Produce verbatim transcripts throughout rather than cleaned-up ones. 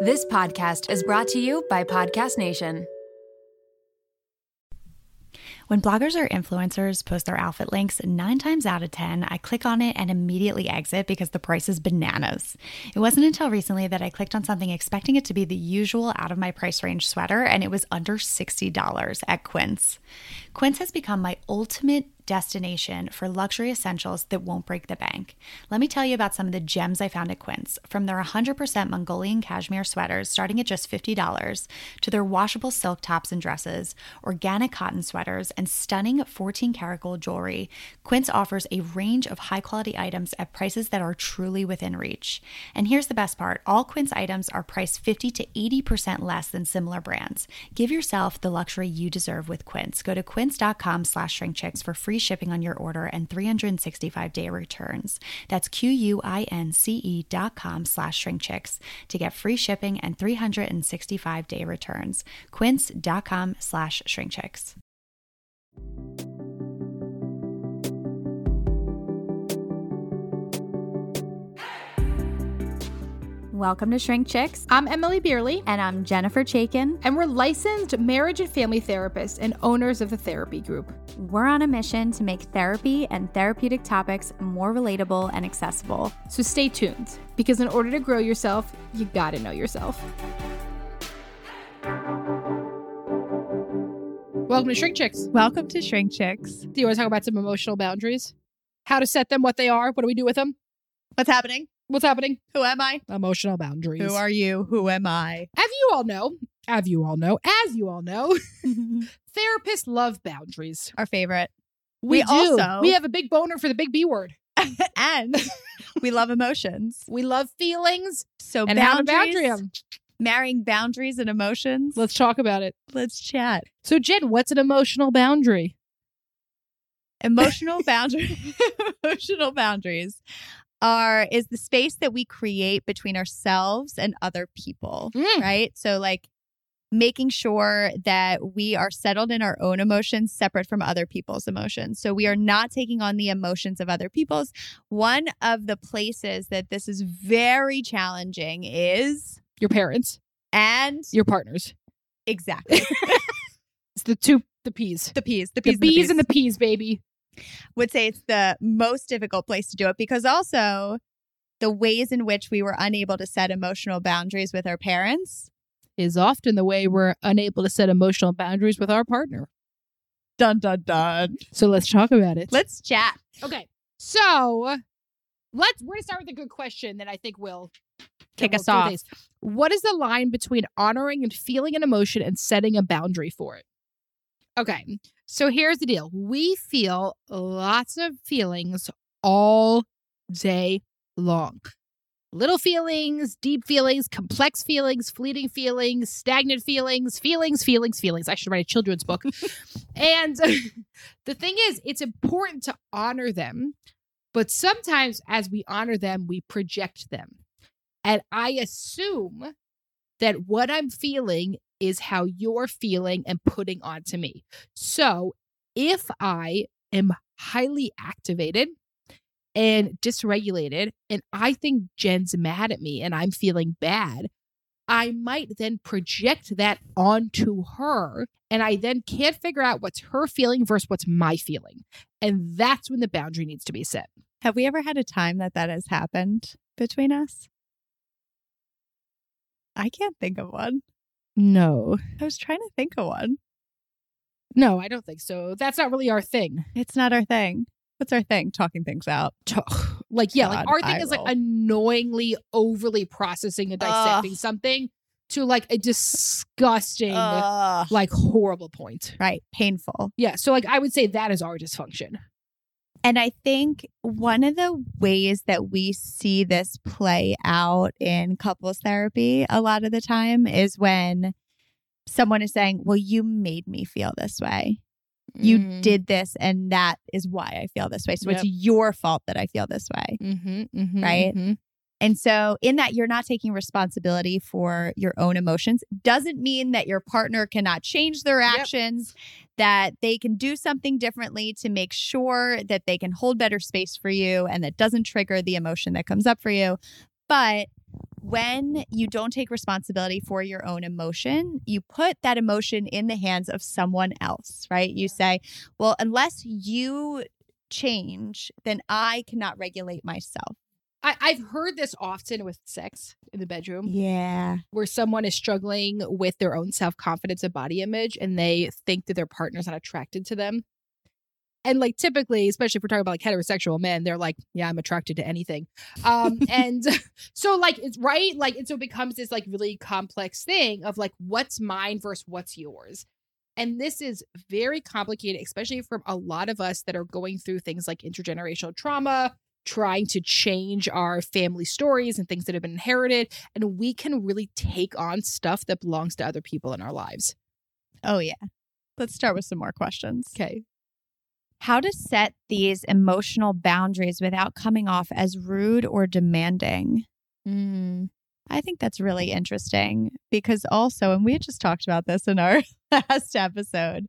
This podcast is brought to you by Podcast Nation. When bloggers or influencers post their outfit links, nine times out of ten, I click on it and immediately exit because the price is bananas. It wasn't until recently that I clicked on something expecting it to be the usual out of my price range sweater, and it was under sixty dollars at Quince. Quince has become my ultimate destination for luxury essentials that won't break the bank. Let me tell you about some of the gems I found at Quince, from their one hundred percent Mongolian cashmere sweaters starting at just fifty dollars to their washable silk tops and dresses, organic cotton sweaters, and stunning fourteen karat gold jewelry. Quince offers a range of high-quality items at prices that are truly within reach. And here's the best part. All Quince items are priced fifty to eighty percent less than similar brands. Give yourself the luxury you deserve with Quince. Go to quince.com slash shrinkchicks for free shipping on your order and three hundred sixty-five day returns. That's Q-U-I-N-C-E dot com slash shrinkchicks to get free shipping and three hundred sixty-five day returns. Quince.com slash shrinkchicks. Welcome to Shrink Chicks. I'm Emily Beerley. And I'm Jennifer Chaikin. And we're licensed marriage and family therapists and owners of the Therapy Group. We're on a mission to make therapy and therapeutic topics more relatable and accessible. So stay tuned, because in order to grow yourself, you gotta know yourself. Welcome to Shrink Chicks. Welcome to Shrink Chicks. Do you want to talk about some emotional boundaries? How to set them, what they are, what do we do with them? What's happening? What's happening? Who am I? Emotional boundaries. Who are you? Who am I? As you all know, as you all know, as you all know, therapists love boundaries. Our favorite. We, we do. also We have a big boner for the big B word. And we love emotions. We love feelings. So and how to boundaries, boundary them. Marrying boundaries and emotions. Let's talk about it. Let's chat. So Jen, what's an emotional boundary? Emotional boundary. Emotional boundaries are is the space that we create between ourselves and other people, mm. right? So like making sure that we are settled in our own emotions separate from other people's emotions. So we are not taking on the emotions of other people's. One of the places that this is very challenging is your parents and your partners. Exactly. It's the two, the P's. The P's. The The P's. B's and the P's, baby. Would say it's the most difficult place to do it, because also the ways in which we were unable to set emotional boundaries with our parents is often the way we're unable to set emotional boundaries with our partner. Dun, dun, dun. So let's talk about it. Let's chat. Okay. So let's, we're going to start with a good question that I think will kick will us off. Things. What is the line between honoring and feeling an emotion and setting a boundary for it? Okay. So here's the deal. We feel lots of feelings all day long. Little feelings, deep feelings, complex feelings, fleeting feelings, stagnant feelings, feelings, feelings, feelings. I should write a children's book. And the thing is, it's important to honor them, but sometimes as we honor them, we project them. And I assume that what I'm feeling is how you're feeling and putting onto me. So if I am highly activated and dysregulated, and I think Jen's mad at me and I'm feeling bad, I might then project that onto her, and I then can't figure out what's her feeling versus what's my feeling. And that's when the boundary needs to be set. Have we ever had a time that that has happened between us? I can't think of one. No. I was trying to think of one. No, I don't think so. That's not really our thing. It's not our thing. What's our thing? Talking things out. Like, yeah, God, like our thing I is will. like annoyingly overly processing and dissecting Ugh. something to like a disgusting, Ugh. like horrible point. Right. Painful. Yeah. So like I would say that is our dysfunction. And I think one of the ways that we see this play out in couples therapy a lot of the time is when someone is saying, well, you made me feel this way. You Mm. did this, and that is why I feel this way. So Yep. it's your fault that I feel this way. Mm-hmm, mm-hmm, Right? mm-hmm. And so in that, you're not taking responsibility for your own emotions. Doesn't mean that your partner cannot change their Yep. actions, that they can do something differently to make sure that they can hold better space for you and that doesn't trigger the emotion that comes up for you. But when you don't take responsibility for your own emotion, you put that emotion in the hands of someone else, right? You say, well, unless you change, then I cannot regulate myself. I, I've heard this often with sex in the bedroom. Yeah. Where someone is struggling with their own self-confidence and body image, and they think that their partner's not attracted to them. And like typically, especially if we're talking about like heterosexual men, they're like, yeah, I'm attracted to anything. Um, and so like, it's right. Like, and so it becomes this like really complex thing of like, what's mine versus what's yours. And this is very complicated, especially for a lot of us that are going through things like intergenerational trauma, trying to change our family stories and things that have been inherited. And we can really take on stuff that belongs to other people in our lives. Oh, yeah. Let's start with some more questions. Okay. How to set these emotional boundaries without coming off as rude or demanding. Mm. I think that's really interesting because also, and we had just talked about this in our last episode,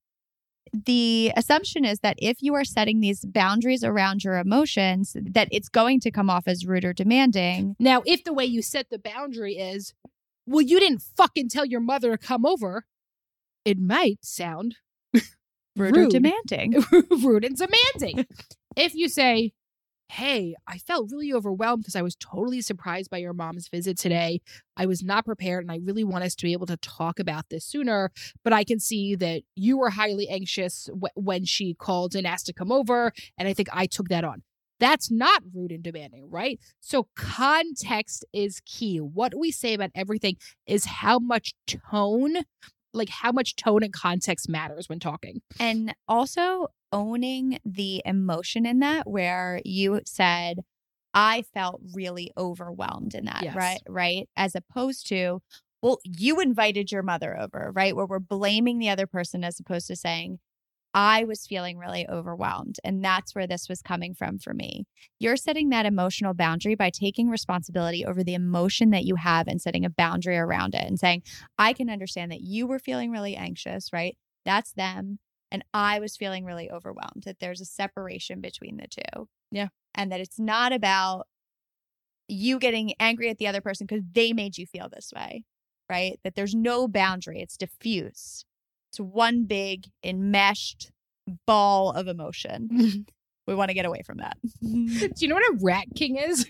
the assumption is that if you are setting these boundaries around your emotions, that it's going to come off as rude or demanding. Now, if the way you set the boundary is, well, you didn't fucking tell your mother to come over, it might sound rude, rude or demanding. rude and demanding. If you say, hey, I felt really overwhelmed because I was totally surprised by your mom's visit today. I was not prepared and I really want us to be able to talk about this sooner. But I can see that you were highly anxious w- when she called and asked to come over. And I think I took that on. That's not rude and demanding, right? So context is key. What we say about everything is how much tone, like how much tone and context matters when talking. And also owning the emotion in that, where you said, I felt really overwhelmed in that, Yes. right? Right. As opposed to, well, you invited your mother over, right? Where we're blaming the other person as opposed to saying, I was feeling really overwhelmed. And that's where this was coming from for me. You're setting that emotional boundary by taking responsibility over the emotion that you have and setting a boundary around it and saying, I can understand that you were feeling really anxious, right? That's them. And I was feeling really overwhelmed, that there's a separation between the two. Yeah. And that it's not about you getting angry at the other person because they made you feel this way, right? That there's no boundary. It's diffuse. It's one big enmeshed ball of emotion. We want to get away from that. Do you know what a rat king is?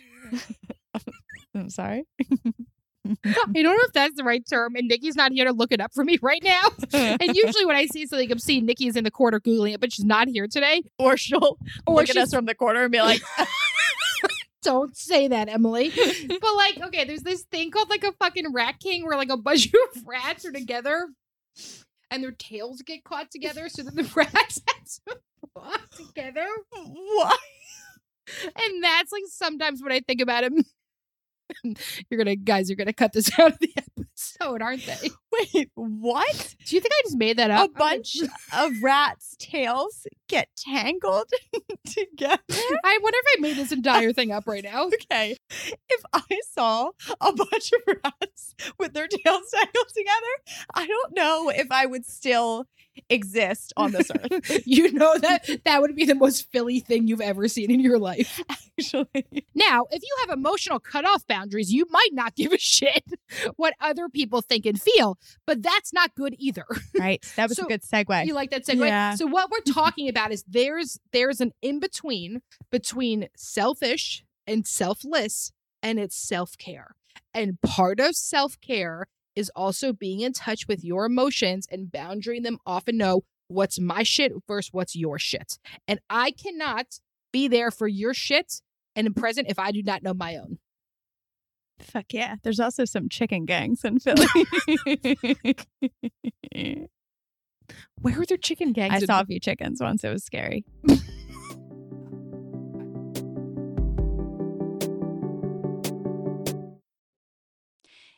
I'm sorry. I don't know if that's the right term, and Nikki's not here to look it up for me right now. And usually when I see something obscene, Nikki's in the corner Googling it, but she's not here today. Or she'll Or look at she's- us from the corner and be like, Don't say that, Emily. But like, okay, there's this thing called like a fucking rat king where like a bunch of rats are together and their tails get caught together so that the rats have to walk together. what? And that's like sometimes when I think about him. You're gonna, guys, you're gonna cut this out of the episode, aren't they? Wait, what? Do you think I just made that up? A bunch of rats' tails get tangled together? I wonder if I made this entire thing up right now. Okay. If I saw a bunch of rats with their tails tangled together, I don't know if I would still exist on this earth. You know that that would be the most Philly thing you've ever seen in your life. Actually. Now, if you have emotional cutoff boundaries, you might not give a shit what other people think and feel, but that's not good either. Right. That was So, a good segue. You like that segue? Yeah. So what we're talking about is there's there's an in-between between selfish and selfless, and it's self-care. And part of self-care is also being in touch with your emotions and boundarying them off and know what's my shit versus what's your shit. And I cannot be there for your shit and present if I do not know my own. Fuck yeah. There's also some chicken gangs in Philly. Where are there chicken gangs? I in- saw a few chickens once. It was scary.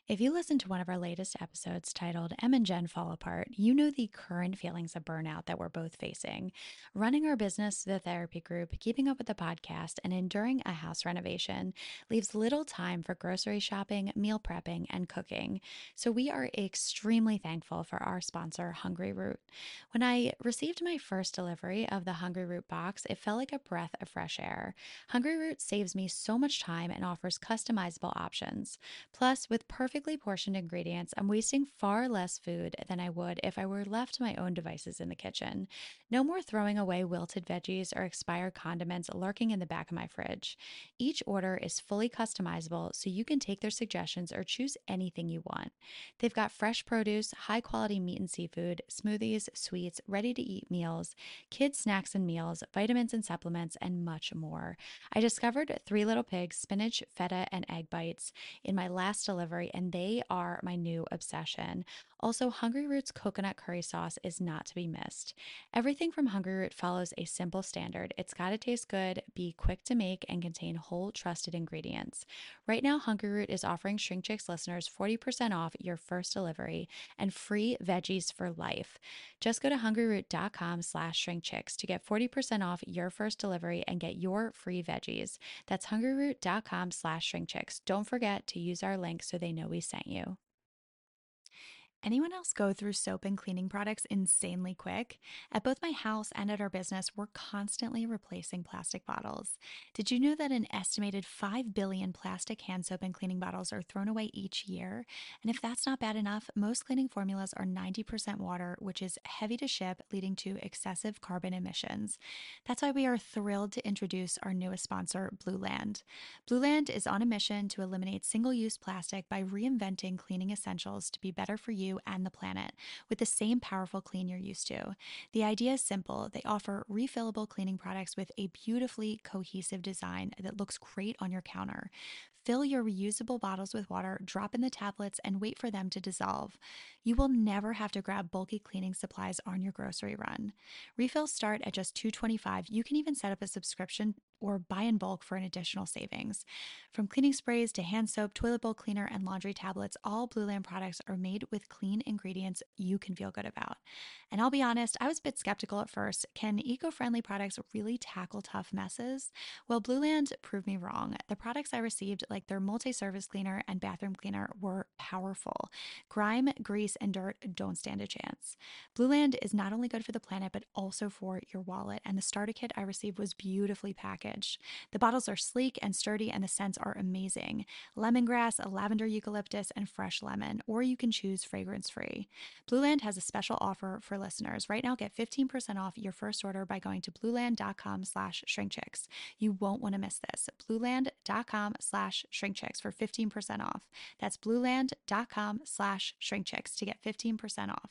If you listen to one of our latest episodes titled Em and Jen Fall Apart, you know the current feelings of burnout that we're both facing. Running our business, the therapy group, keeping up with the podcast, and enduring a house renovation leaves little time for grocery shopping, meal prepping, and cooking. So we are extremely thankful for our sponsor, Hungry Root. When I received my first delivery of the Hungry Root box, it felt like a breath of fresh air. Hungry Root saves me so much time and offers customizable options. Plus, with perfectly portioned ingredients, I'm wasting far less food than I would if I were left to my own devices in the kitchen. No more throwing away wilted veggies or expired condiments lurking in the back of my fridge. Each order is fully customizable, so you can take their suggestions or choose anything you want. They've got fresh produce, high-quality meat and seafood, smoothies, sweets, ready-to-eat meals, kids' snacks and meals, vitamins and supplements, and much more. I discovered Three Little Pigs, spinach, feta, and egg bites in my last delivery, and they are my new obsession. Also, Hungry Root's coconut curry sauce is not to be missed. Everything from Hungry Root follows a simple standard. It's got to taste good, be quick to make, and contain whole, trusted ingredients. Right now, Hungry Root is offering Shrink Chicks listeners forty percent off your first delivery and free veggies for life. Just go to hungryroot.com slash shrinkchicks to get forty percent off your first delivery and get your free veggies. That's hungryroot.com slash shrinkchicks. Don't forget to use our link so they know we sent you. Anyone else go through soap and cleaning products insanely quick? At both my house and at our business, we're constantly replacing plastic bottles. Did you know that an estimated five billion plastic hand soap and cleaning bottles are thrown away each year? And if that's not bad enough, most cleaning formulas are ninety percent water, which is heavy to ship, leading to excessive carbon emissions. That's why we are thrilled to introduce our newest sponsor, Blueland. Blueland is on a mission to eliminate single-use plastic by reinventing cleaning essentials to be better for you and the planet with the same powerful clean you're used to. The idea is simple. They offer refillable cleaning products with a beautifully cohesive design that looks great on your counter. Fill your reusable bottles with water, drop in the tablets, and wait for them to dissolve. You will never have to grab bulky cleaning supplies on your grocery run. Refills start at just two dollars and twenty-five cents. You can even set up a subscription or buy in bulk for an additional savings. From cleaning sprays to hand soap, toilet bowl cleaner, and laundry tablets, all Blueland products are made with clean ingredients you can feel good about. And I'll be honest, I was a bit skeptical at first. Can eco-friendly products really tackle tough messes? Well, Blueland proved me wrong. The products I received, like their multi-surface cleaner and bathroom cleaner, were powerful. Grime, grease, and dirt don't stand a chance. Blueland is not only good for the planet, but also for your wallet. And the starter kit I received was beautifully packaged. The bottles are sleek and sturdy, and the scents are amazing. Lemongrass, lavender eucalyptus, and fresh lemon, or you can choose fragrance-free. Blueland has a special offer for listeners. Right now, get fifteen percent off your first order by going to blueland.com slash shrinkchicks. You won't want to miss this. blueland.com slash shrinkchicks for fifteen percent off. That's blueland.com slash shrinkchicks to get fifteen percent off.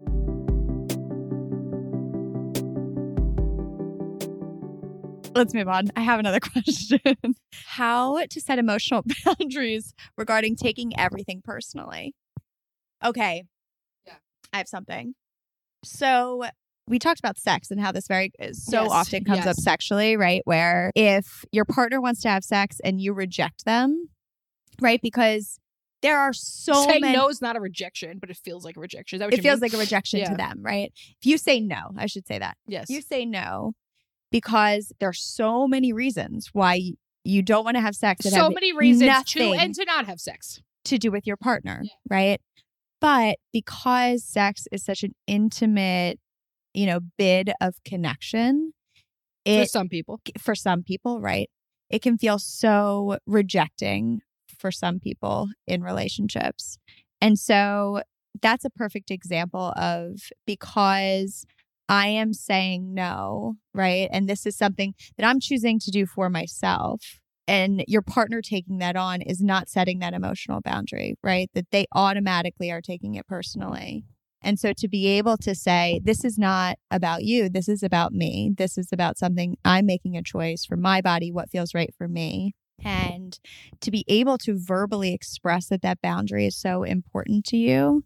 Let's move on. I have another question. How to set emotional boundaries regarding taking everything personally. Okay. Yeah. I have something. So we talked about sex and how this very so Yes, often comes yes. up sexually, right? Where if your partner wants to have sex and you reject them, right? Because there are so Saying many. no is not a rejection, but it feels like a rejection. Is that what It you feels mean? like a rejection Yeah. to them, right? If you say no, I should say that. Yes. You say no because there are so many reasons why you don't want to have sex. That so have many reasons to nothing and to not have sex. to do with your partner, Yeah. right? But because sex is such an intimate, you know, bid of connection, For it some people. for some people, right? It can feel so rejecting for some people in relationships. And so that's a perfect example of because I am saying no, right? And this is something that I'm choosing to do for myself. And your partner taking that on is not setting that emotional boundary, right? That they automatically are taking it personally. And so to be able to say, this is not about you, this is about me. This is about something I'm making a choice for my body, what feels right for me. And to be able to verbally express that that boundary is so important to you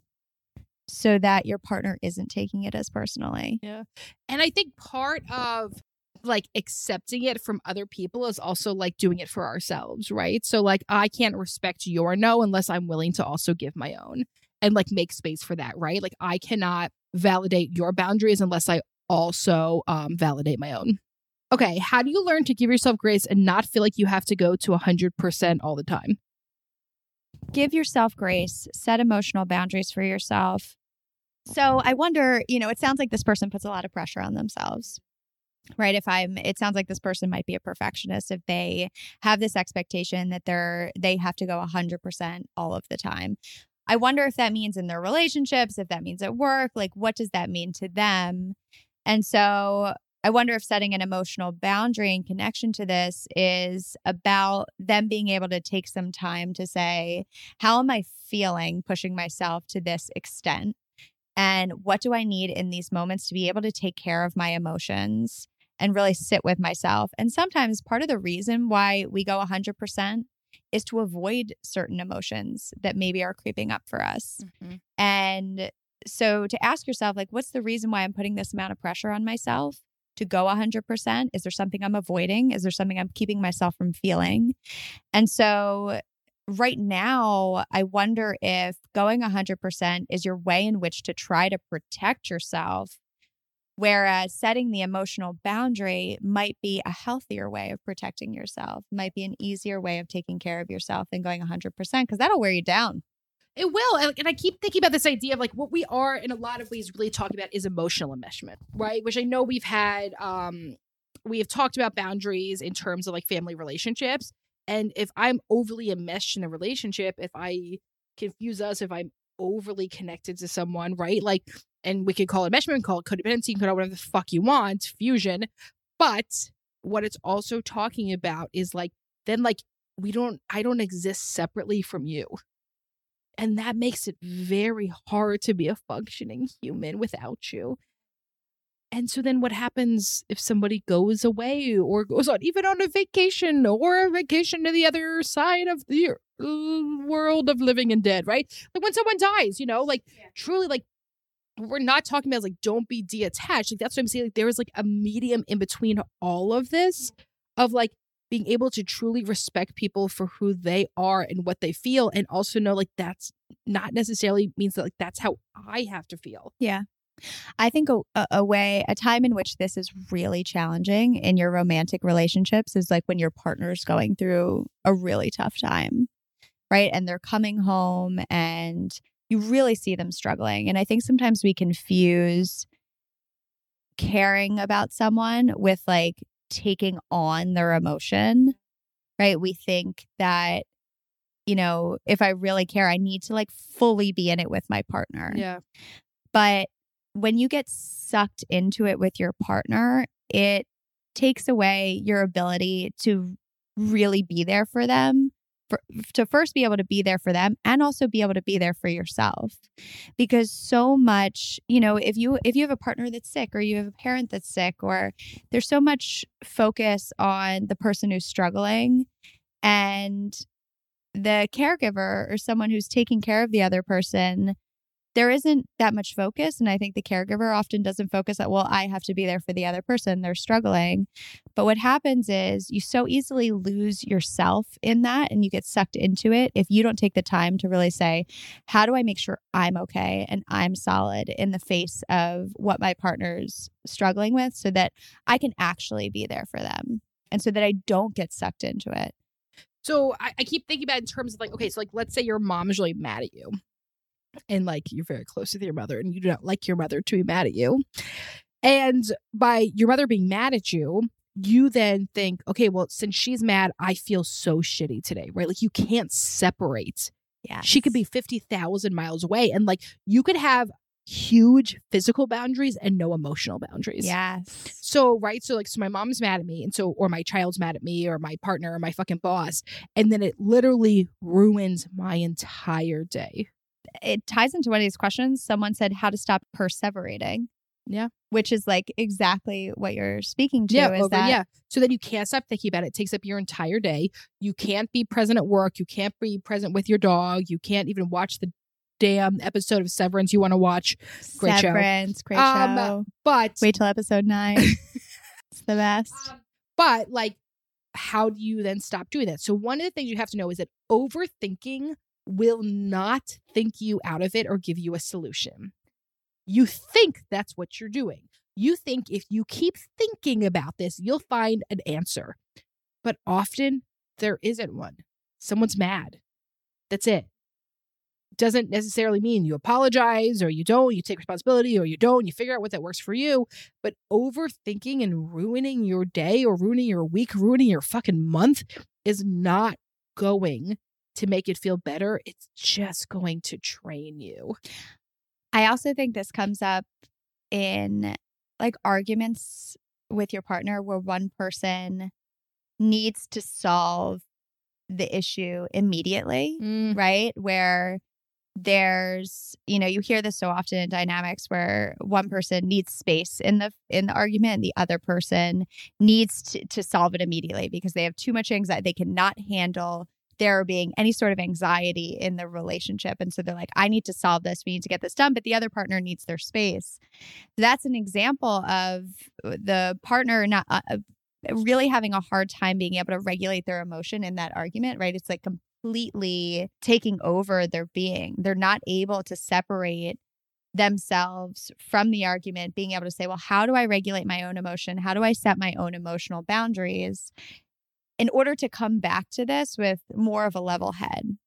so that your partner isn't taking it as personally. Yeah. And I think part of like accepting it from other people is also like doing it for ourselves, right? So like I can't respect your no unless I'm willing to also give my own and like make space for that, right? Like I cannot validate your boundaries unless I also um, validate my own. Okay, how do you learn to give yourself grace and not feel like you have to go to one hundred percent all the time? Give yourself grace, set emotional boundaries for yourself. So I wonder, you know, it sounds like this person puts a lot of pressure on themselves, right? If I'm, it sounds like this person might be a perfectionist if they have this expectation that they're, they have to go one hundred percent all of the time. I wonder if that means in their relationships, if that means at work, like what does that mean to them? And so I wonder if setting an emotional boundary in connection to this is about them being able to take some time to say, how am I feeling pushing myself to this extent? And what do I need in these moments to be able to take care of my emotions and really sit with myself? And sometimes part of the reason why we go one hundred percent is to avoid certain emotions that maybe are creeping up for us. Mm-hmm. And so to ask yourself, like, what's the reason why I'm putting this amount of pressure on myself to go one hundred percent? Is there something I'm avoiding? Is there something I'm keeping myself from feeling? And so right now, I wonder if going one hundred percent is your way in which to try to protect yourself, whereas setting the emotional boundary might be a healthier way of protecting yourself, might be an easier way of taking care of yourself than going one hundred percent, because that'll wear you down. It will. And I keep thinking about this idea of like what we are in a lot of ways really talking about is emotional enmeshment, right? Which I know we've had, um, we have talked about boundaries in terms of like family relationships. And if I'm overly enmeshed in a relationship, if I confuse us, if I'm overly connected to someone, right? Like, and we could call it enmeshment, call it codependency, call it whatever the fuck you want, fusion. But what it's also talking about is like, then like, we don't, I don't exist separately from you. And that makes it very hard to be a functioning human without you. And so then what happens if somebody goes away or goes on even on a vacation or a vacation to the other side of the world of living and dead, right? Like when someone dies, you know, like yeah. truly like we're not talking about like don't be detached. Like that's what I'm saying. Like there is like a medium in between all of this of like being able to truly respect people for who they are and what they feel, and also know like that's not necessarily means that like that's how I have to feel. Yeah. I think a, a way, a time in which this is really challenging in your romantic relationships is like when your partner's going through a really tough time, right? And they're coming home and you really see them struggling. And I think sometimes we confuse caring about someone with like taking on their emotion, right? We think that, you know, if I really care, I need to like fully be in it with my partner. Yeah. But when you get sucked into it with your partner, it takes away your ability to really be there for them, for, to first be able to be there for them and also be able to be there for yourself. Because so much, you know, if you if you have a partner that's sick or you have a parent that's sick, or there's so much focus on the person who's struggling, and the caregiver or someone who's taking care of the other person, there isn't that much focus. And I think the caregiver often doesn't focus on, well, I have to be there for the other person. They're struggling. But what happens is you so easily lose yourself in that and you get sucked into it if you don't take the time to really say, how do I make sure I'm okay and I'm solid in the face of what my partner's struggling with so that I can actually be there for them and so that I don't get sucked into it. So I, I keep thinking about it in terms of like, okay, so like, let's say your mom is really mad at you. And like you're very close with your mother and you do not like your mother to be mad at you. And by your mother being mad at you, you then think, okay, well, since she's mad, I feel so shitty today, right? Like you can't separate. Yeah, she could be fifty thousand miles away. And like you could have huge physical boundaries and no emotional boundaries. Yes. So, right. So like, so my mom's mad at me. And so, or my child's mad at me or my partner or my fucking boss. And then it literally ruins my entire day. It ties into one of these questions. Someone said how to stop perseverating. Yeah. Which is like exactly what you're speaking to. Yeah. Is over, that yeah. So then you can't stop thinking about it. It takes up your entire day. You can't be present at work. You can't be present with your dog. You can't even watch the damn episode of Severance you want to watch. Great Severance, show. great um, show. But wait till episode nine. the best. Um, but like, how do you then stop doing that? So one of the things you have to know is that overthinking will not think you out of it or give you a solution. You think that's what you're doing. You think if you keep thinking about this, you'll find an answer. But often there isn't one. Someone's mad. That's it. Doesn't necessarily mean you apologize or you don't, you take responsibility or you don't, you figure out what that works for you. But overthinking and ruining your day or ruining your week, ruining your fucking month is not going to make it feel better. It's just going to train you. I also think this comes up in like arguments with your partner where one person needs to solve the issue immediately, Mm. right? Where there's, you know, you hear this so often in dynamics where one person needs space in the in the argument and the other person needs to, to solve it immediately because they have too much anxiety. They cannot handle there being any sort of anxiety in the relationship. And so they're like, I need to solve this. We need to get this done. But the other partner needs their space. That's an example of the partner not uh, really having a hard time being able to regulate their emotion in that argument, right? It's like completely taking over their being. They're not able to separate themselves from the argument, being able to say, well, how do I regulate my own emotion? How do I set my own emotional boundaries in order to come back to this with more of a level head?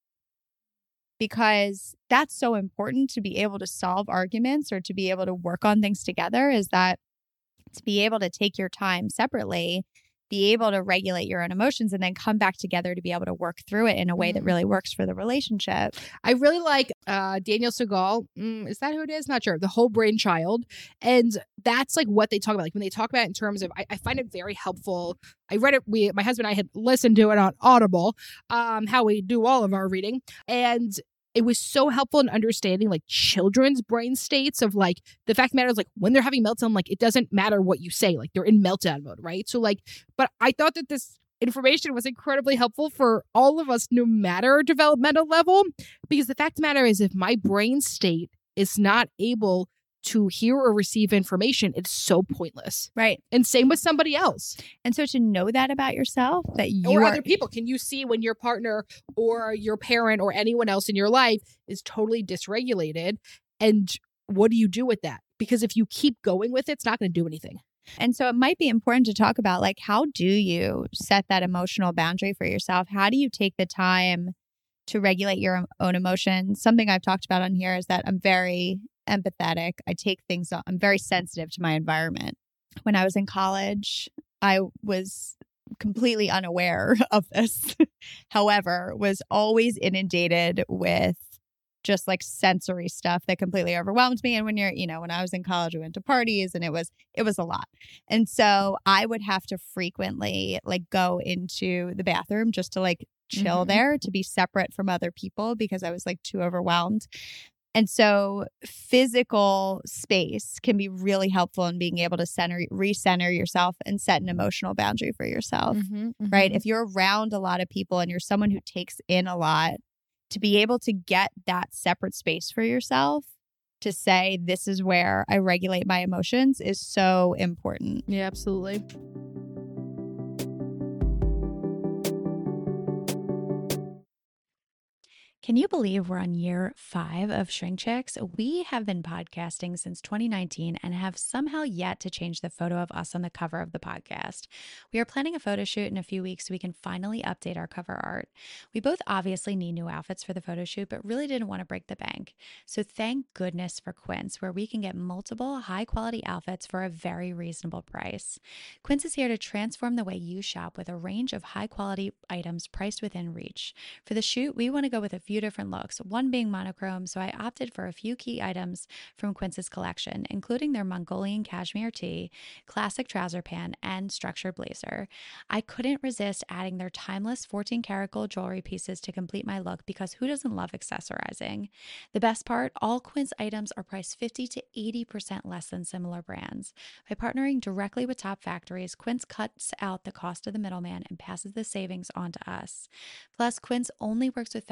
Because that's so important to be able to solve arguments or to be able to work on things together, is that to be able to take your time separately, be able to regulate your own emotions, and then come back together to be able to work through it in a way that really works for the relationship. I really like uh, Daniel Segal. Mm, is that who it is? Not sure. The Whole Brain Child. And that's like what they talk about. Like when they talk about it in terms of, I, I find it very helpful. I read it. We, my husband and I had listened to it on Audible, um, how we do all of our reading. And it was so helpful in understanding like children's brain states of like the fact of the matter is like when they're having meltdown, like it doesn't matter what you say, like they're in meltdown mode, right? So like, but I thought that this information was incredibly helpful for all of us, no matter our developmental level, because the fact of the matter is if my brain state is not able to hear or receive information, it's so pointless. Right. And same with somebody else. And so to know that about yourself, that you or are, other people. Can you see when your partner or your parent or anyone else in your life is totally dysregulated? And what do you do with that? Because if you keep going with it, it's not going to do anything. And so it might be important to talk about like, how do you set that emotional boundary for yourself? How do you take the time to regulate your own emotions? Something I've talked about on here is that I'm very empathetic. I take things on. I'm very sensitive to my environment. When I was in college, I was completely unaware of this. However, was always inundated with just like sensory stuff that completely overwhelmed me. And when you're, you know, when I was in college, we went to parties and it was, it was a lot. And so I would have to frequently like go into the bathroom just to like chill mm-hmm. there, to be separate from other people because I was like too overwhelmed. And so physical space can be really helpful in being able to center, recenter yourself and set an emotional boundary for yourself, mm-hmm, mm-hmm. right? If you're around a lot of people and you're someone who takes in a lot, to be able to get that separate space for yourself to say, this is where I regulate my emotions is so important. Yeah, absolutely. Can you believe we're on year five of Shrink Chicks? We have been podcasting since twenty nineteen and have somehow yet to change the photo of us on the cover of the podcast. We are planning a photo shoot in a few weeks so we can finally update our cover art. We both obviously need new outfits for the photo shoot, but really didn't want to break the bank. So thank goodness for Quince, where we can get multiple high-quality outfits for a very reasonable price. Quince is here to transform the way you shop with a range of high-quality items priced within reach. For the shoot, we want to go with a few different looks, one being monochrome, so I opted for a few key items from Quince's collection, including their Mongolian cashmere tee, classic trouser pant, and structured blazer. I couldn't resist adding their timeless fourteen karat gold jewelry pieces to complete my look because who doesn't love accessorizing? The best part, all Quince items are priced fifty to eighty percent less than similar brands. By partnering directly with top factories, Quince cuts out the cost of the middleman and passes the savings on to us. Plus, Quince only works with factories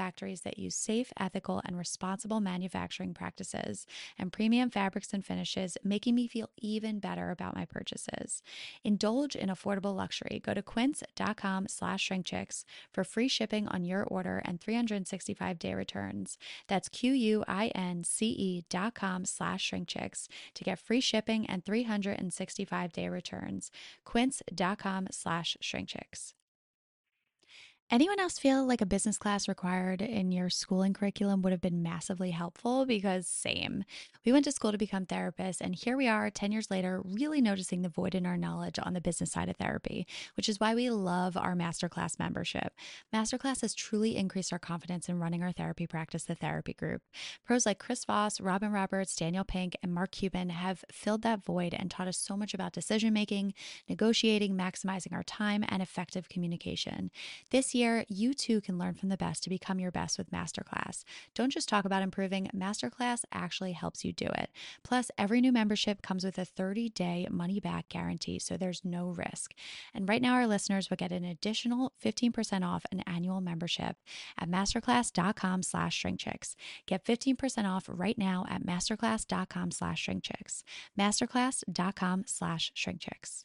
that use safe, ethical, and responsible manufacturing practices and premium fabrics and finishes, making me feel even better about my purchases. Indulge in affordable luxury. Go to quince.com slash shrinkchicks for free shipping on your order and three hundred sixty-five day returns. That's Q-U-I-N-C-E dot com slash shrinkchicks to get free shipping and three hundred sixty-five day returns. Quince.com slash shrinkchicks. Anyone else feel like a business class required in your schooling curriculum would have been massively helpful? Because same. We went to school to become therapists, and here we are ten years later, really noticing the void in our knowledge on the business side of therapy, which is why we love our Masterclass membership. Masterclass has truly increased our confidence in running our therapy practice, The Therapy Group. Pros like Chris Voss, Robin Roberts, Daniel Pink, and Mark Cuban have filled that void and taught us so much about decision-making, negotiating, maximizing our time, and effective communication. This year, you too can learn from the best to become your best with Masterclass. Don't just talk about improving, Masterclass actually helps you do it. Plus, every new membership comes with a thirty day money-back guarantee, so there's no risk. And right now, our listeners will get an additional fifteen percent off an annual membership at masterclass.com slash shrinkchicks. Get fifteen percent off right now at masterclass.com slash shrinkchicks. Masterclass.com slash shrinkchicks.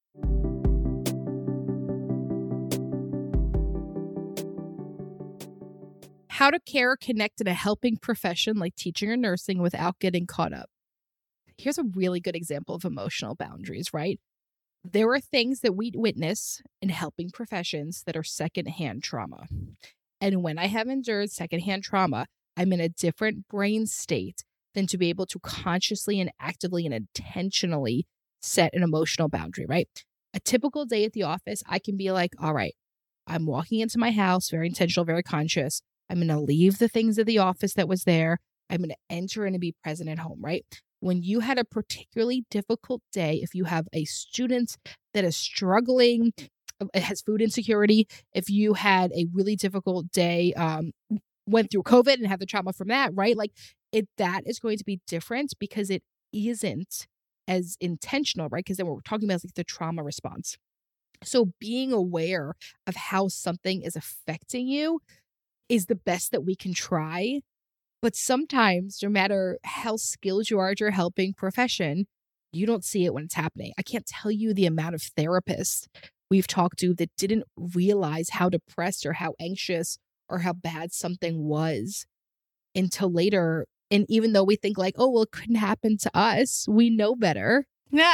How to care, connect in a helping profession like teaching or nursing without getting caught up. Here's a really good example of emotional boundaries, right? There are things that we witness in helping professions that are secondhand trauma. And when I have endured secondhand trauma, I'm in a different brain state than to be able to consciously and actively and intentionally set an emotional boundary, right? A typical day at the office, I can be like, all right, I'm walking into my house, very intentional, very conscious. I'm going to leave the things of the office that was there. I'm going to enter in and be present at home, right? When you had a particularly difficult day, if you have a student that is struggling, has food insecurity, if you had a really difficult day, um, went through COVID and have the trauma from that, right? Like it, that is going to be different because it isn't as intentional, right? Because then what we're talking about is like the trauma response. So being aware of how something is affecting you is the best that we can try. But sometimes, no matter how skilled you are at your helping profession, you don't see it when it's happening. I can't tell you the amount of therapists we've talked to that didn't realize how depressed or how anxious or how bad something was until later. And even though we think like, oh, well, it couldn't happen to us, we know better. Yeah.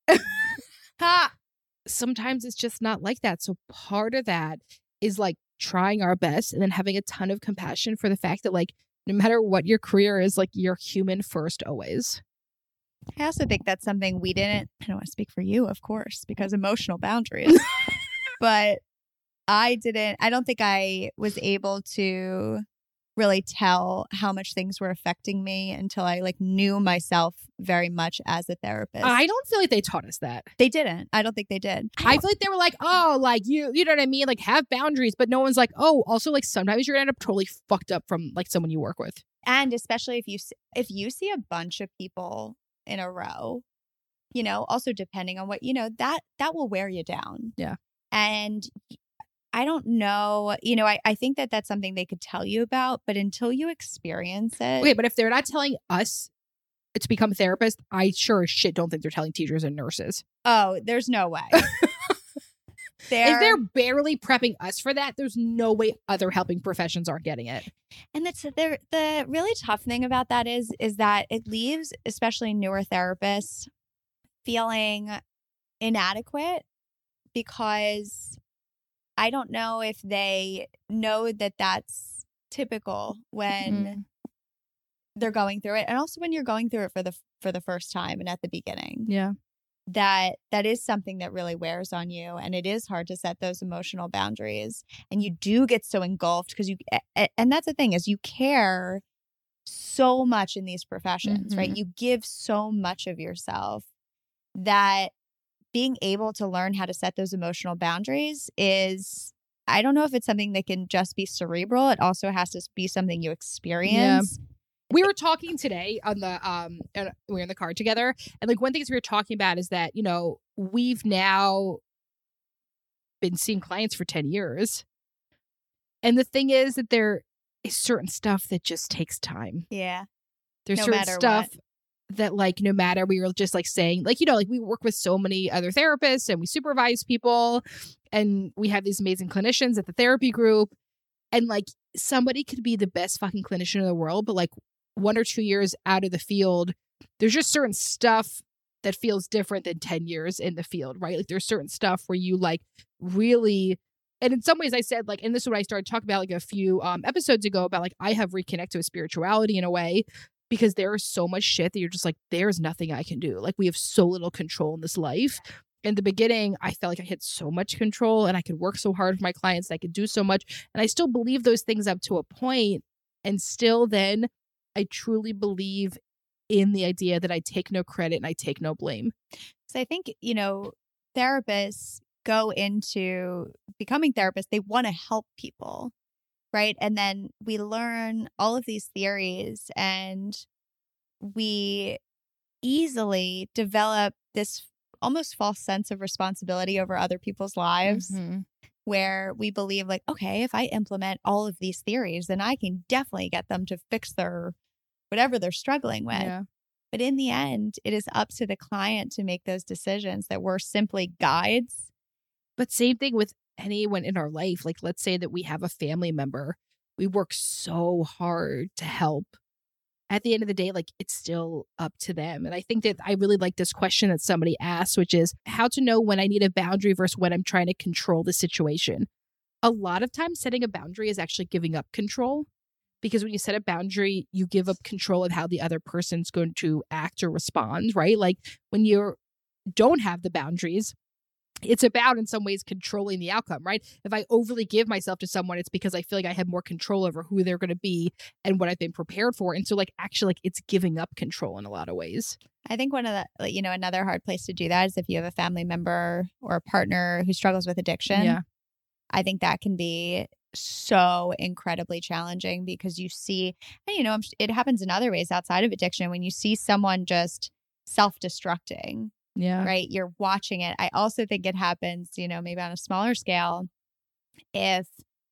Ha! Sometimes it's just not like that. So part of that is like trying our best and then having a ton of compassion for the fact that like, no matter what your career is, like you're human first always. I also think that's something we didn't, I don't want to speak for you, of course, because emotional boundaries, but I didn't, I don't think I was able to really tell how much things were affecting me until I like knew myself very much as a therapist. I don't feel like they taught us that. They didn't. I don't think they did. I feel like they were like, oh, like you, you know what I mean? Like have boundaries, but no one's like, oh, also like sometimes you're gonna end up totally fucked up from like someone you work with. And especially if you, if you see a bunch of people in a row, you know, also depending on what, you know, that, that will wear you down. Yeah. And I don't know, you know, I, I think that that's something they could tell you about, but until you experience it. Okay, but if they're not telling us to become a therapist, I sure as shit don't think they're telling teachers and nurses. Oh, there's no way. They're, if they're barely prepping us for that, there's no way other helping professions aren't getting it. And that's the the really tough thing about that is is that it leaves especially newer therapists feeling inadequate because I don't know if they know that that's typical when mm. they're going through it, and also when you're going through it for the for the first time and at the beginning. Yeah. That that is something that really wears on you, and it is hard to set those emotional boundaries, and you do get so engulfed because you and that's the thing is you care so much in these professions, mm-hmm. right? You give so much of yourself that being able to learn how to set those emotional boundaries is, I don't know if it's something that can just be cerebral. It also has to be something you experience. Yeah. We were talking today on the, um, and we were in the car together. And like one thing we were talking about is that, you know, we've now been seeing clients for ten years. And the thing is that they're, is certain stuff that just takes time. Yeah. There's No certain matter stuff what. that, like, no matter, we were just like saying, like, you know, like we work with so many other therapists and we supervise people and we have these amazing clinicians at the therapy group. And like somebody could be the best fucking clinician in the world, but like one or two years out of the field, there's just certain stuff that feels different than ten years in the field, right? Like there's certain stuff where you like really, and in some ways I said like, and this is what I started talking about like a few um, episodes ago about like, I have reconnected with spirituality in a way because there is so much shit that you're just like, there's nothing I can do. Like we have so little control in this life. In the beginning, I felt like I had so much control and I could work so hard for my clients and I could do so much. And I still believe those things up to a point. And still then I truly believe in the idea that I take no credit and I take no blame. So I think, you know, therapists go into becoming therapists, they want to help people, right? And then we learn all of these theories and we easily develop this almost false sense of responsibility over other people's lives. Mm-hmm. Where we believe like, okay, if I implement all of these theories, then I can definitely get them to fix their whatever they're struggling with. Yeah. But in the end, it is up to the client to make those decisions, that we're simply guides. But same thing with anyone in our life. Like, let's say that we have a family member. We work so hard to help. At the end of the day, like it's still up to them. And I think that I really like this question that somebody asked, which is how to know when I need a boundary versus when I'm trying to control the situation. A lot of times setting a boundary is actually giving up control, because when you set a boundary, you give up control of how the other person's going to act or respond, right? Like when you don't have the boundaries, it's about in some ways controlling the outcome, right? If I overly give myself to someone, it's because I feel like I have more control over who they're going to be and what I've been prepared for. And so like actually like it's giving up control in a lot of ways. I think one of the, like, you know, another hard place to do that is if you have a family member or a partner who struggles with addiction. Yeah. I think that can be so incredibly challenging because you see, and you know, it happens in other ways outside of addiction when you see someone just self-destructing. Yeah. Right. You're watching it. I also think it happens, you know, maybe on a smaller scale, if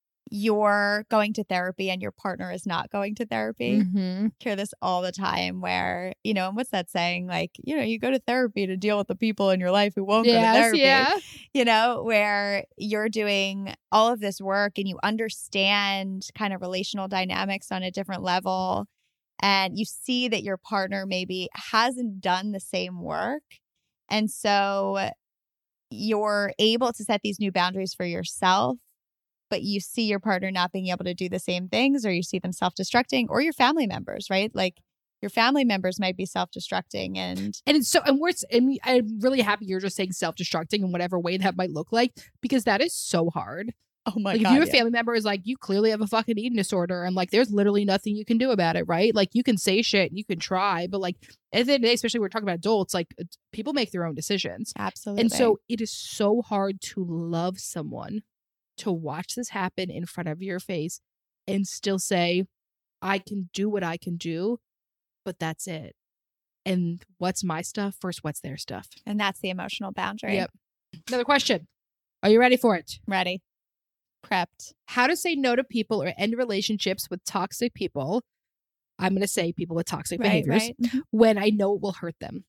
you're going to therapy and your partner is not going to therapy. Mm-hmm. I hear this all the time where, you know, and what's that saying? Like, you know, you go to therapy to deal with the people in your life who won't Yes, go to therapy. Yeah. You know, where you're doing all of this work and you understand kind of relational dynamics on a different level. And you see that your partner maybe hasn't done the same work. And so you're able to set these new boundaries for yourself, but you see your partner not being able to do the same things, or you see them self-destructing, or your family members, right? Like your family members might be self-destructing. And and it's so, and we're, and I'm really happy you're just saying self-destructing in whatever way that might look like, because that is so hard. oh my Like God. if you have a yeah. family member is like, you clearly have a fucking eating disorder and like there's literally nothing you can do about it, right? Like you can say shit and you can try, but like at the end of the day, especially when we're talking about adults, like people make their own decisions. Absolutely. And so it is so hard to love someone, to watch this happen in front of your face and still say, I can do what I can do, but that's it. And what's my stuff versus what's their stuff. And that's the emotional boundary. Yep. Another question. Are you ready for it? Ready. Prepped. How to say no to people or end relationships with toxic people. I'm going to say people with toxic Right, behaviors right. Mhm. when I know it will hurt them.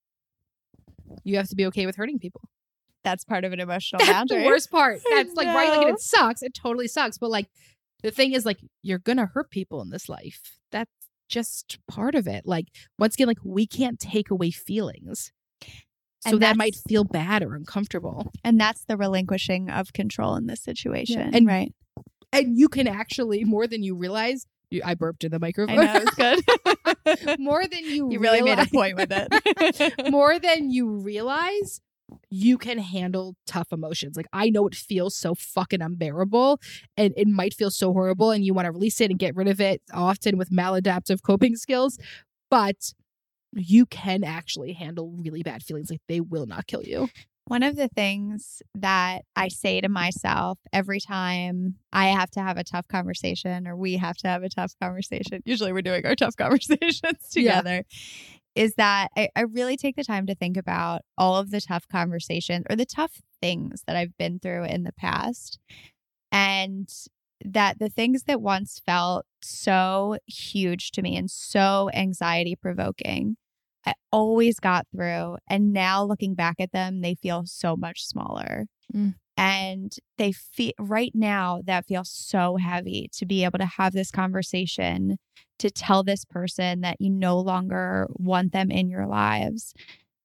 You have to be okay with hurting people. That's part of an emotional That's boundary. the worst part. That's like, right? Like, and No. it sucks. It totally sucks. But like, the thing is, like, you're going to hurt people in this life. That's just part of it. Like, once again, like, we can't take away feelings. So And that might that's- feel bad or uncomfortable. And that's the relinquishing of control in this situation. And- right. And you can actually, more than you realize, you, I burped in the I microphone. know, it's good. More than you You really made a realize- point with it. More than you realize, you can handle tough emotions. Like, I know it feels so fucking unbearable and it might feel so horrible and you want to release it and get rid of it, often with maladaptive coping skills, but you can actually handle really bad feelings. Like, they will not kill you. One of the things that I say to myself every time I have to have a tough conversation, or we have to have a tough conversation, usually we're doing our tough conversations Yeah. together, is that I, I really take the time to think about all of the tough conversations or the tough things that I've been through in the past. And that the things that once felt so huge to me and so anxiety provoking, I always got through. And now looking back at them, they feel so much smaller. Mm. And they feel right now that feels so heavy to be able to have this conversation, to tell this person that you no longer want them in your lives.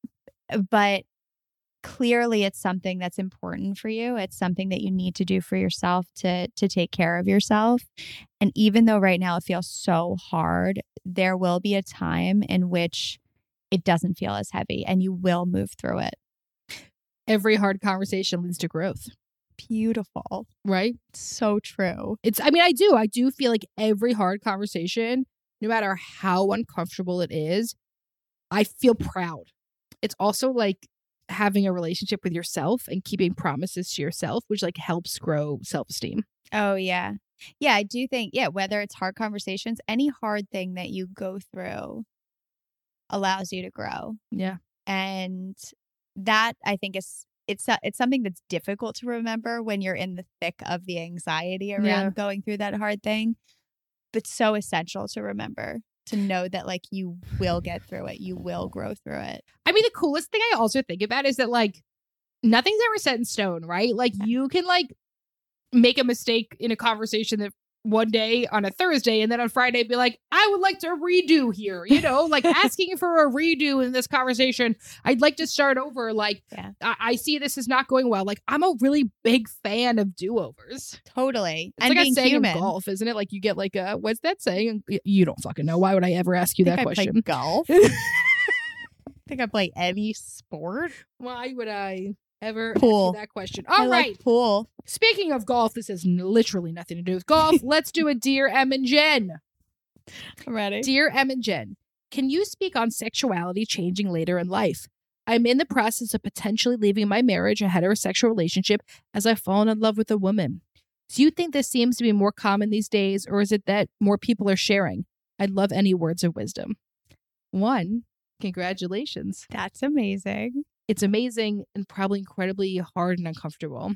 But clearly it's something that's important for you. It's something that you need to do for yourself to to take care of yourself. And even though right now it feels so hard, there will be a time in which it doesn't feel as heavy and you will move through it. Every hard conversation leads to growth. Beautiful. Right? So true. It's, I mean, I do. I do feel like every hard conversation, no matter how uncomfortable it is, I feel proud. It's also like having a relationship with yourself and keeping promises to yourself, which like helps grow self-esteem. Oh, yeah. Yeah, I do think, yeah, whether it's hard conversations, any hard thing that you go through allows you to grow. Yeah. And that I think is it's it's something that's difficult to remember when you're in the thick of the anxiety around Yeah. going through that hard thing, but so essential to remember, to know that like you will get through it, you will grow through it. I mean, the coolest thing I also think about is that like nothing's ever set in stone, right? Like you can like make a mistake in a conversation that one day on a Thursday and then on Friday be like, I would like to redo here, you know, like asking for a redo in this conversation. I'd like to start over. Like, Yeah. I-, I see this is not going well. Like, I'm a really big fan of do-overs. Totally. It's And like a being saying human. in golf, isn't it? Like you get like a, what's that saying? Y- You don't fucking know. Why would I ever ask you I that think I play question? golf. I think I play any sport. Why would I ever Pool. ask you that question? I All right. like pool. Speaking of golf, this has n- literally nothing to do with golf. Let's do a Dear Em and Jen. I'm ready. Dear Em and Jen, can you speak on sexuality changing later in life? I'm in the process of potentially leaving my marriage, a heterosexual relationship, as I've fallen in love with a woman. Do you think this seems to be more common these days, or is it that more people are sharing? I'd love any words of wisdom. One, congratulations. That's amazing. It's amazing and probably incredibly hard and uncomfortable.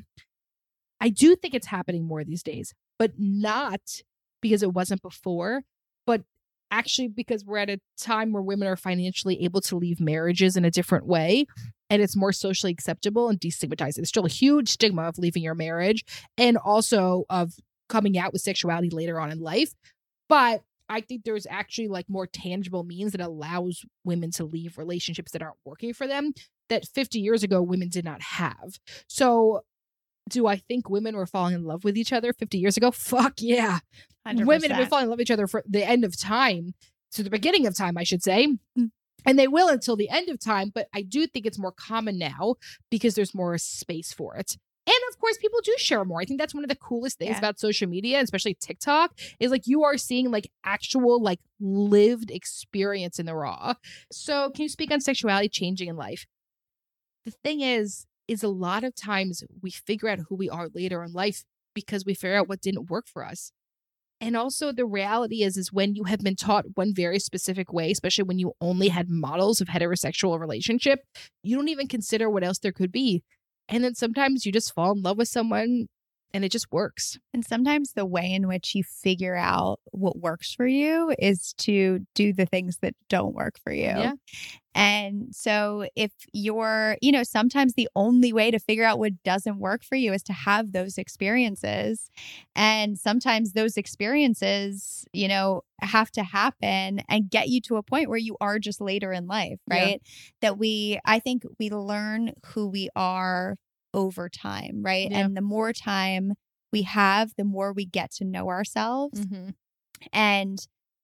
I do think it's happening more these days, but not because it wasn't before, but actually because we're at a time where women are financially able to leave marriages in a different way, and it's more socially acceptable and destigmatized. There's still a huge stigma of leaving your marriage and also of coming out with sexuality later on in life. But I think there's actually like more tangible means that allows women to leave relationships that aren't working for them that fifty years ago women did not have. So do I think women were falling in love with each other fifty years ago? Fuck yeah. one hundred percent. Women have been falling in love with each other for the end of time. So the beginning of time, I should say. And they will until the end of time. But I do think it's more common now because there's more space for it. And of course, people do share more. I think that's one of the coolest things Yeah. about social media, especially TikTok, is like you are seeing like actual like lived experience in the raw. So can you speak on sexuality changing in life? The thing is, is a lot of times we figure out who we are later in life because we figure out what didn't work for us. And also the reality is, is when you have been taught one very specific way, especially when you only had models of heterosexual relationship, you don't even consider what else there could be. And then sometimes you just fall in love with someone and it just works. And sometimes the way in which you figure out what works for you is to do the things that don't work for you. Yeah. And so if you're, you know, sometimes the only way to figure out what doesn't work for you is to have those experiences. And sometimes those experiences, you know, have to happen and get you to a point where you are just later in life, right? Yeah. That we, I think we learn who we are over time, right? Yeah. And the more time we have, the more we get to know ourselves. Mm-hmm. And,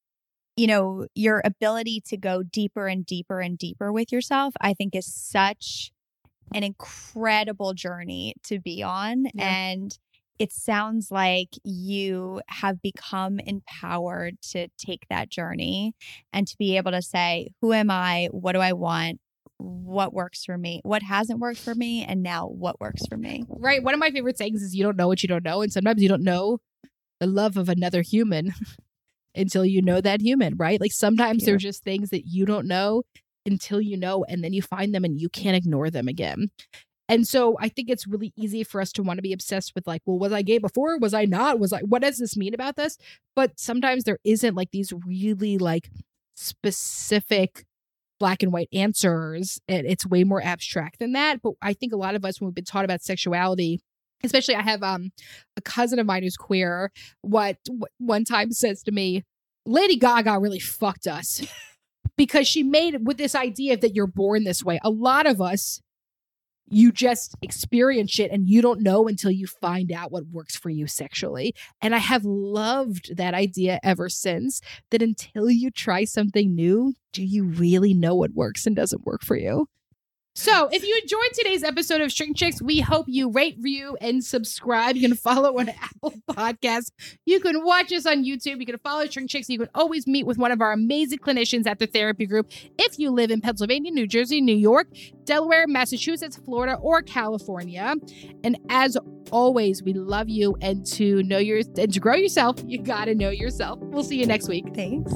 you know, your ability to go deeper and deeper and deeper with yourself, I think is such an incredible journey to be on. Yeah. And it sounds like you have become empowered to take that journey and to be able to say, who am I? What do I want? What works for me, what hasn't worked for me, and now what works for me. Right. One of my favorite sayings is you don't know what you don't know. And sometimes you don't know the love of another human until you know that human, right? Like sometimes there's just things that you don't know until you know, and then you find them and you can't ignore them again. And so I think it's really easy for us to want to be obsessed with like, well, was I gay before? Was I not? Was I, what does this mean about this? But sometimes there isn't like these really like specific black and white answers. And it's way more abstract than that. But I think a lot of us, when we've been taught about sexuality, especially I have um a cousin of mine who's queer, what, what one time says to me, Lady Gaga really fucked us because she made it with this idea that you're born this way. A lot of us, you just experience shit and you don't know until you find out what works for you sexually. And I have loved that idea ever since, that until you try something new, do you really know what works and doesn't work for you? So if you enjoyed today's episode of Shrink Chicks, we hope you rate, review, and subscribe. You can follow on Apple Podcasts. You can watch us on YouTube. You can follow Shrink Chicks. You can always meet with one of our amazing clinicians at the therapy group if you live in Pennsylvania, New Jersey, New York, Delaware, Massachusetts, Florida, or California. And as always, we love you, and to know your and to grow yourself, you gotta know yourself. We'll see you next week. Thanks.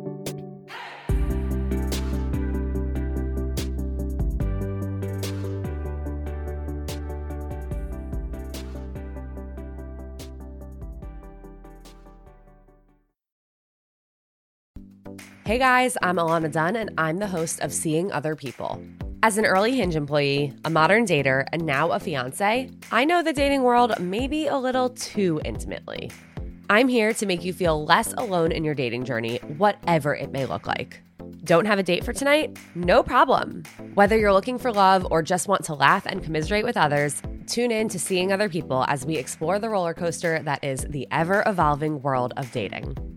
Hey guys, I'm Alana Dunn, and I'm the host of Seeing Other People. As an early Hinge employee, a modern dater, and now a fiance, I know the dating world maybe a little too intimately. I'm here to make you feel less alone in your dating journey, whatever it may look like. Don't have a date for tonight? No problem. Whether you're looking for love or just want to laugh and commiserate with others, tune in to Seeing Other People as we explore the roller coaster that is the ever-evolving world of dating.